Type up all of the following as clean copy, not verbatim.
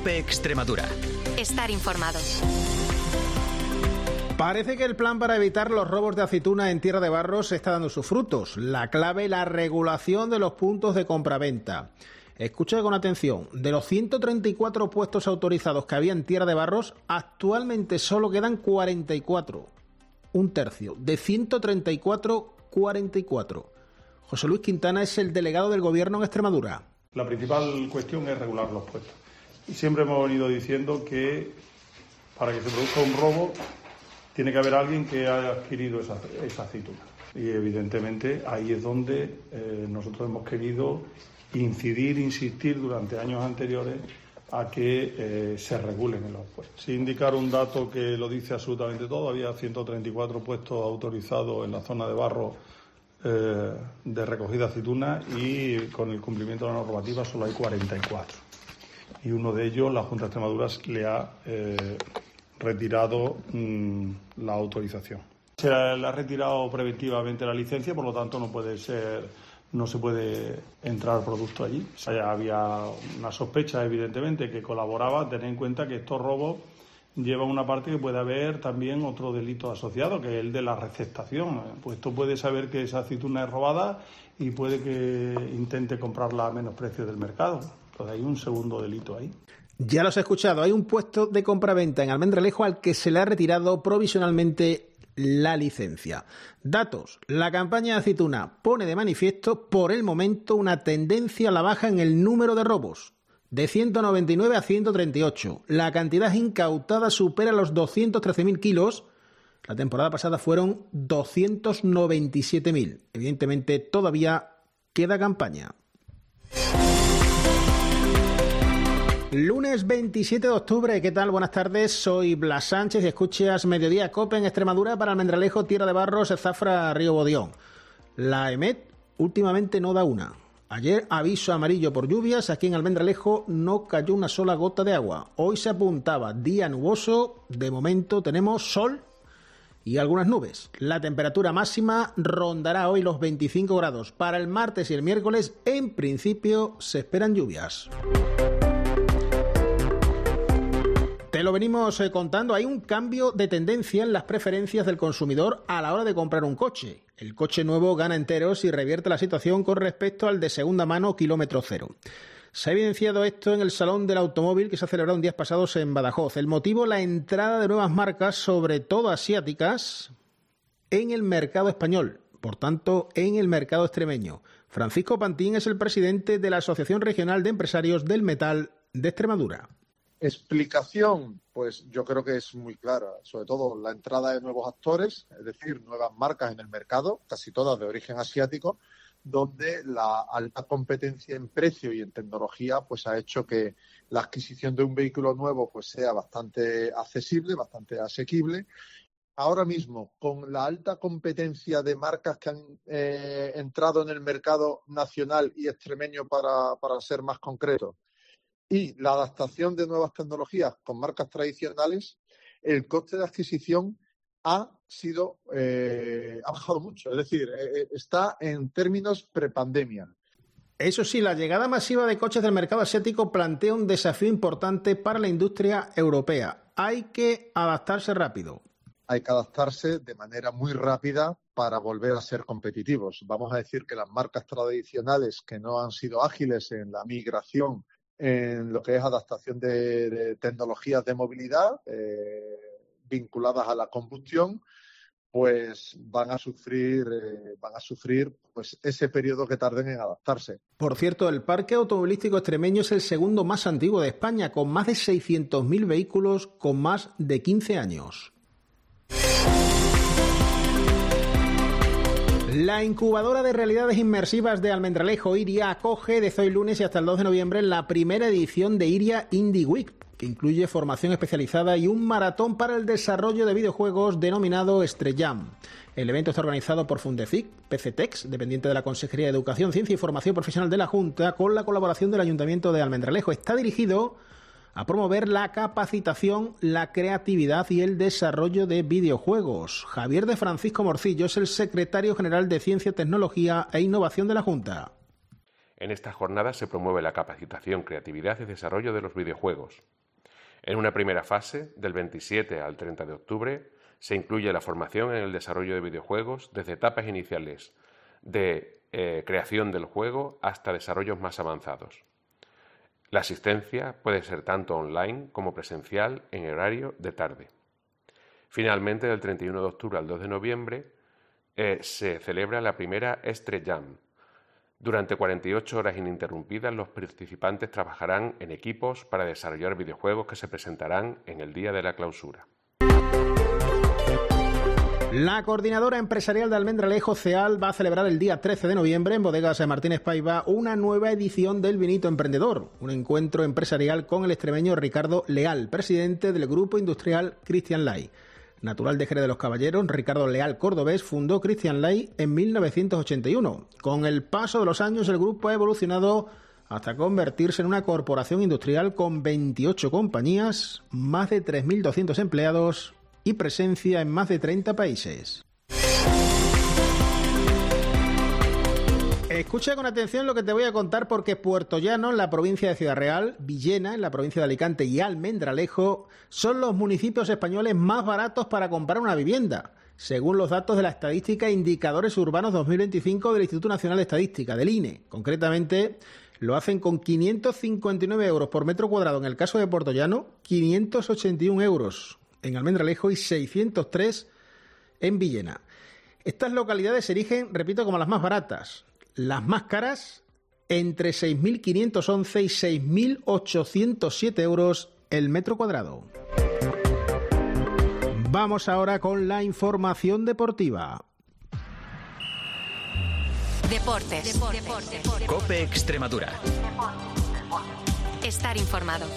COPE Extremadura. Estar informado. Parece que el plan para evitar los robos de aceituna en Tierra de Barros está dando sus frutos. La clave, la regulación de los puntos de compraventa. Escucha con atención. De los 134 puestos autorizados que había en Tierra de Barros, actualmente solo quedan 44. Un tercio. De 134, 44. José Luis Quintana es el delegado del Gobierno en Extremadura. La principal cuestión es regular los puestos. Y siempre hemos venido diciendo que para que se produzca un robo tiene que haber alguien que haya adquirido esa aceituna. Y evidentemente ahí es donde nosotros hemos querido insistir durante años anteriores a que se regulen en los puestos. Sin indicar un dato que lo dice absolutamente todo, había 134 puestos autorizados en la zona de Barros de recogida de aceituna y con el cumplimiento de la normativa solo hay 44. Y uno de ellos, la Junta de Extremadura, le ha retirado la autorización. Se le ha retirado preventivamente la licencia, por lo tanto no se puede entrar producto allí. O sea, había una sospecha, evidentemente, que colaboraba. Tener en cuenta que estos robos llevan una parte que puede haber también otro delito asociado, que es el de la receptación. Pues esto puede saber que esa aceituna es robada y puede que intente comprarla a menos precio del mercado. Entonces hay un segundo delito ahí. Ya los he escuchado, hay un puesto de compraventa en Almendralejo al que se le ha retirado provisionalmente la licencia. Datos. La campaña de aceituna pone de manifiesto, por el momento, una tendencia a la baja en el número de robos, de 199 a 138. La cantidad incautada supera los 213.000 kilos. La temporada pasada fueron 297.000. Evidentemente, todavía queda campaña. Lunes 27 de octubre, ¿qué tal? Buenas tardes, soy Blas Sánchez y escuchas Mediodía COPE en Extremadura para Almendralejo, Tierra de Barros, Zafra, Río Bodión. La EMET últimamente no da una. Ayer aviso amarillo por lluvias, aquí en Almendralejo no cayó una sola gota de agua. Hoy se apuntaba día nuboso, de momento tenemos sol y algunas nubes. La temperatura máxima rondará hoy los 25 grados. Para el martes y el miércoles, en principio, se esperan lluvias. Te lo venimos contando, hay un cambio de tendencia en las preferencias del consumidor a la hora de comprar un coche. El coche nuevo gana enteros y revierte la situación con respecto al de segunda mano kilómetro cero. Se ha evidenciado esto en el Salón del Automóvil que se ha celebrado en días pasados en Badajoz. El motivo, la entrada de nuevas marcas, sobre todo asiáticas, en el mercado español, por tanto, en el mercado extremeño. Francisco Pantín es el presidente de la Asociación Regional de Empresarios del Metal de Extremadura. Explicación, pues yo creo que es muy clara, sobre todo la entrada de nuevos actores, es decir, nuevas marcas en el mercado, casi todas de origen asiático, donde la alta competencia en precio y en tecnología pues ha hecho que la adquisición de un vehículo nuevo pues sea bastante accesible, bastante asequible. Ahora mismo, con la alta competencia de marcas que han entrado en el mercado nacional y extremeño, para ser más concreto, y la adaptación de nuevas tecnologías con marcas tradicionales, el coste de adquisición ha bajado mucho. Es decir, está en términos prepandemia. Eso sí, la llegada masiva de coches del mercado asiático plantea un desafío importante para la industria europea. Hay que adaptarse rápido. Hay que adaptarse de manera muy rápida para volver a ser competitivos. Vamos a decir que las marcas tradicionales que no han sido ágiles en la migración, en lo que es adaptación de tecnologías de movilidad vinculadas a la combustión, pues van a sufrir pues ese periodo que tarden en adaptarse. Por cierto, el parque automovilístico extremeño es el segundo más antiguo de España, con más de 600.000 vehículos con más de 15 años. La incubadora de realidades inmersivas de Almendralejo, IRIA, acoge desde hoy lunes y hasta el 2 de noviembre la primera edición de IRIA Indie Week, que incluye formación especializada y un maratón para el desarrollo de videojuegos denominado Estrellam. El evento está organizado por Fundefic, PCTEX, dependiente de la Consejería de Educación, Ciencia y Formación Profesional de la Junta, con la colaboración del Ayuntamiento de Almendralejo. Está dirigido a promover la capacitación, la creatividad y el desarrollo de videojuegos. Javier de Francisco Morcillo es el secretario general de Ciencia, Tecnología e Innovación de la Junta. En esta jornada se promueve la capacitación, creatividad y desarrollo de los videojuegos. En una primera fase, del 27 al 30 de octubre, se incluye la formación en el desarrollo de videojuegos desde etapas iniciales de creación del juego hasta desarrollos más avanzados. La asistencia puede ser tanto online como presencial en horario de tarde. Finalmente, del 31 de octubre al 2 de noviembre, se celebra la primera Street Jam. Durante 48 horas ininterrumpidas, los participantes trabajarán en equipos para desarrollar videojuegos que se presentarán en el día de la clausura. La Coordinadora Empresarial de Almendralejo, CEAL, va a celebrar el día 13 de noviembre en Bodegas Martínez Paiva una nueva edición del Vinito Emprendedor, un encuentro empresarial con el extremeño Ricardo Leal, presidente del Grupo Industrial Christian Lay. Natural de Jerez de los Caballeros, Ricardo Leal, cordobés, fundó Christian Lay en 1981. Con el paso de los años, el grupo ha evolucionado hasta convertirse en una corporación industrial con 28 compañías, más de 3.200 empleados y presencia en más de 30 países. Escucha con atención lo que te voy a contar, porque Puertollano, en la provincia de Ciudad Real, Villena, en la provincia de Alicante, y Almendralejo son los municipios españoles más baratos para comprar una vivienda, según los datos de la Estadística e Indicadores Urbanos 2025 del Instituto Nacional de Estadística, del INE. Concretamente, lo hacen con 559 euros por metro cuadrado en el caso de Puertollano, 581 euros en Almendralejo y 603 en Villena. Estas localidades se erigen, repito, como las más baratas. Las más caras, entre 6.511 y 6.807 euros el metro cuadrado. Vamos ahora con la información deportiva. Deportes. COPE Extremadura. Estar informado.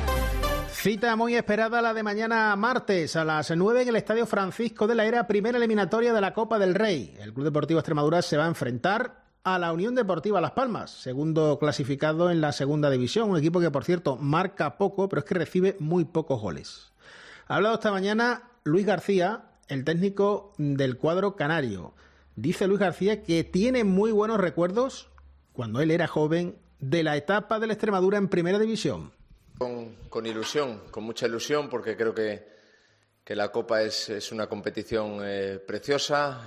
Cita muy esperada la de mañana martes a las 9 en el Estadio Francisco de la Era, primera eliminatoria de la Copa del Rey. El Club Deportivo Extremadura se va a enfrentar a la Unión Deportiva Las Palmas, segundo clasificado en la segunda división, un equipo que, por cierto, marca poco, pero es que recibe muy pocos goles. Ha hablado esta mañana Luis García, el técnico del cuadro canario. Dice Luis García que tiene muy buenos recuerdos, cuando él era joven, de la etapa de la Extremadura en primera división. Con ilusión, con mucha ilusión, porque creo que la Copa es una competición preciosa,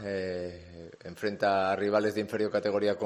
enfrenta a rivales de inferior categoría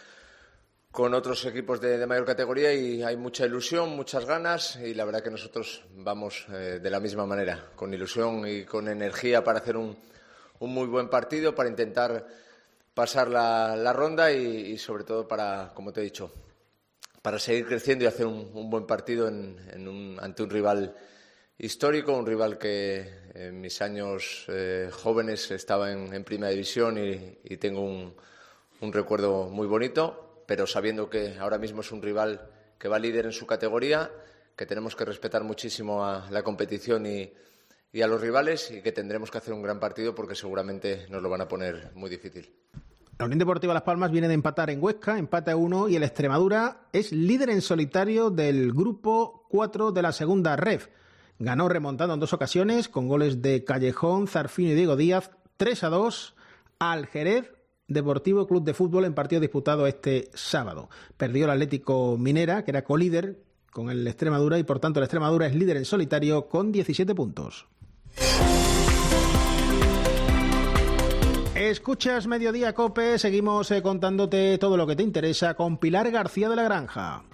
con otros equipos de mayor categoría, y hay mucha ilusión, muchas ganas, y la verdad que nosotros vamos de la misma manera, con ilusión y con energía para hacer un muy buen partido, para intentar pasar la ronda y sobre todo para, como te he dicho, para seguir creciendo y hacer un buen partido ante un rival histórico, un rival que en mis años jóvenes estaba en primera división y tengo un recuerdo muy bonito, pero sabiendo que ahora mismo es un rival que va líder en su categoría, que tenemos que respetar muchísimo a la competición y a los rivales, y que tendremos que hacer un gran partido porque seguramente nos lo van a poner muy difícil. La Unión Deportiva Las Palmas viene de empatar en Huesca, empate a 1, y el Extremadura es líder en solitario del grupo 4 de la segunda REF. Ganó remontando en 2 ocasiones, con goles de Callejón, Zarfino y Diego Díaz, 3-2 al Jerez Deportivo Club de Fútbol en partido disputado este sábado. Perdió el Atlético Minera, que era colíder con el Extremadura, y por tanto el Extremadura es líder en solitario con 17 puntos. Escuchas Mediodía COPE, seguimos contándote todo lo que te interesa con Pilar García de la Granja.